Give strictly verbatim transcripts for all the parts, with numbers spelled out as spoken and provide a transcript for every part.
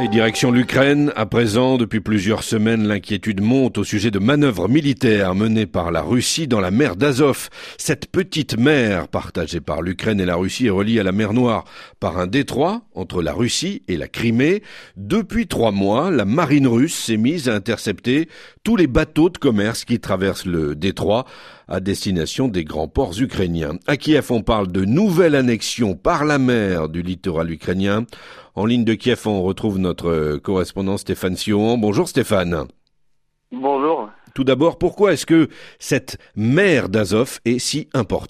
Et direction l'Ukraine, à présent, depuis plusieurs semaines, l'inquiétude monte au sujet de manœuvres militaires menées par la Russie dans la mer d'Azov. Cette petite mer, partagée par l'Ukraine et la Russie, est reliée à la mer Noire par un détroit entre la Russie et la Crimée. Depuis trois mois, la marine russe s'est mise à intercepter tous les bateaux de commerce qui traversent le détroit à destination des grands ports ukrainiens. À Kiev, on parle de nouvelle annexion par la mer du littoral ukrainien. En ligne de Kiev, on retrouve notre correspondant Stéphane Sion. Bonjour Stéphane. Bonjour. Tout d'abord, pourquoi est-ce que cette mer d'Azov est si importante ?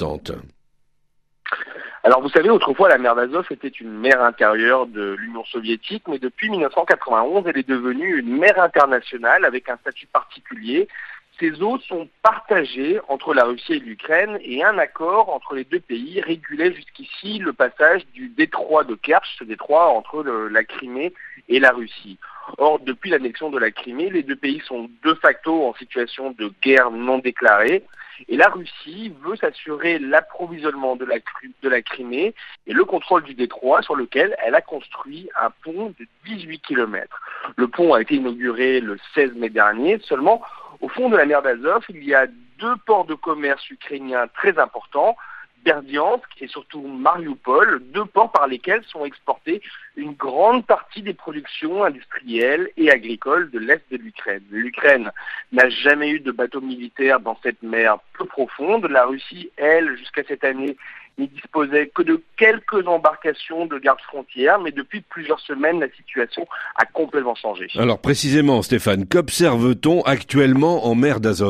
Alors vous savez, autrefois la mer d'Azov était une mer intérieure de l'Union soviétique, mais depuis mille neuf cent quatre-vingt-onze, elle est devenue une mer internationale avec un statut particulier. Ces eaux sont partagées entre la Russie et l'Ukraine et un accord entre les deux pays régulait jusqu'ici le passage du détroit de Kerch, ce détroit entre le, la Crimée et la Russie. Or, depuis l'annexion de la Crimée, les deux pays sont de facto en situation de guerre non déclarée et la Russie veut s'assurer l'approvisionnement de la, de la Crimée et le contrôle du détroit sur lequel elle a construit un pont de dix-huit kilomètres. Le pont a été inauguré le seize mai dernier, seulement au fond de la mer d'Azov, il y a deux ports de commerce ukrainiens très importants, Berdiansk et surtout Mariupol, deux ports par lesquels sont exportées une grande partie des productions industrielles et agricoles de l'Est de l'Ukraine. L'Ukraine n'a jamais eu de bateau militaire dans cette mer peu profonde. La Russie, elle, jusqu'à cette année, ne disposait que de quelques embarcations de garde-frontières, mais depuis plusieurs semaines, la situation a complètement changé. Alors précisément, Stéphane, qu'observe-t-on actuellement en mer d'Azov ?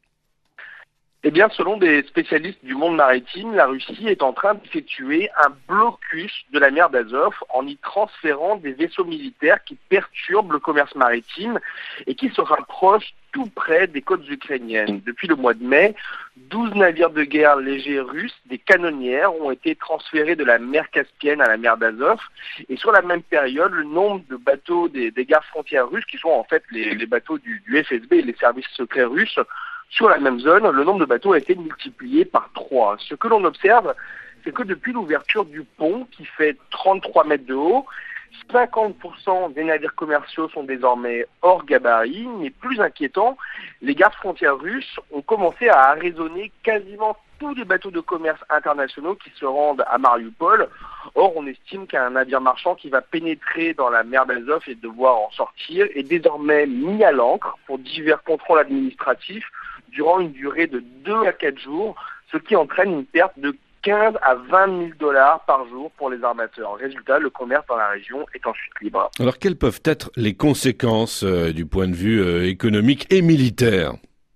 Eh bien, selon des spécialistes du monde maritime, la Russie est en train d'effectuer un blocus de la mer d'Azov en y transférant des vaisseaux militaires qui perturbent le commerce maritime et qui se rapprochent tout près des côtes ukrainiennes. Depuis le mois de mai, douze navires de guerre légers russes, des canonnières, ont été transférés de la mer Caspienne à la mer d'Azov. Et sur la même période, le nombre de bateaux des, des gardes-frontières russes, qui sont en fait les, les bateaux du, du F S B et les services secrets russes, sur la même zone, le nombre de bateaux a été multiplié par trois. Ce que l'on observe, c'est que depuis l'ouverture du pont, qui fait trente-trois mètres de haut, cinquante pour cent des navires commerciaux sont désormais hors gabarit, mais plus inquiétant, les gardes-frontières russes ont commencé à arraisonner quasiment tous les bateaux de commerce internationaux qui se rendent à Mariupol. Or, on estime qu'un navire marchand qui va pénétrer dans la mer d'Azov et devoir en sortir est désormais mis à l'ancre pour divers contrôles administratifs durant une durée de deux à quatre jours, ce qui entraîne une perte de quinze à vingt mille dollars par jour pour les armateurs. Résultat, le commerce dans la région est en chute libre. Alors, quelles peuvent être les conséquences euh, du point de vue euh, économique et militaire ?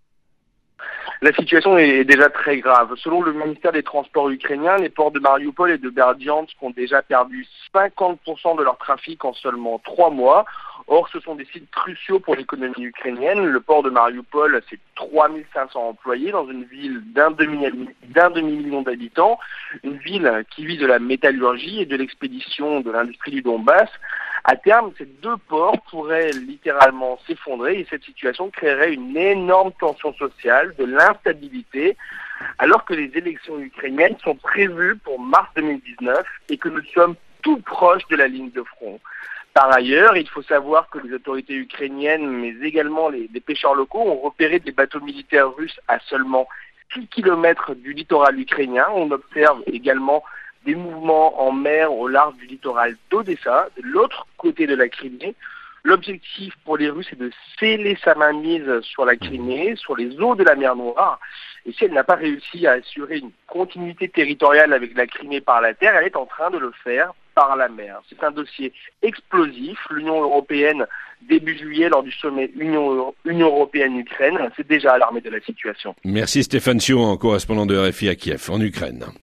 La situation est déjà très grave. Selon le ministère des Transports ukrainien, les ports de Mariupol et de Berdiansk ont déjà perdu cinquante pour cent de leur trafic en seulement trois mois. Or, ce sont des sites cruciaux pour l'économie ukrainienne. Le port de Mariupol, c'est trois mille cinq cents employés dans une ville d'un demi, d'un demi-million d'habitants, une ville qui vit de la métallurgie et de l'expédition de l'industrie du Donbass. À terme, ces deux ports pourraient littéralement s'effondrer et cette situation créerait une énorme tension sociale, de l'instabilité, alors que les élections ukrainiennes sont prévues pour mars deux mille dix-neuf et que nous sommes tout proches de la ligne de front. Par ailleurs, il faut savoir que les autorités ukrainiennes, mais également les, les pêcheurs locaux, ont repéré des bateaux militaires russes à seulement six kilomètres du littoral ukrainien. On observe également des mouvements en mer au large du littoral d'Odessa, de l'autre côté de la Crimée. L'objectif pour les Russes est de sceller sa mainmise sur la Crimée, sur les eaux de la mer Noire. Et si elle n'a pas réussi à assurer une continuité territoriale avec la Crimée par la terre, elle est en train de le faire par la mer. C'est un dossier explosif. L'Union européenne, début juillet, lors du sommet Union, Union européenne-Ukraine, s'est déjà alarmée de la situation. Merci Stéphane Sion, correspondant de R F I à Kiev, en Ukraine.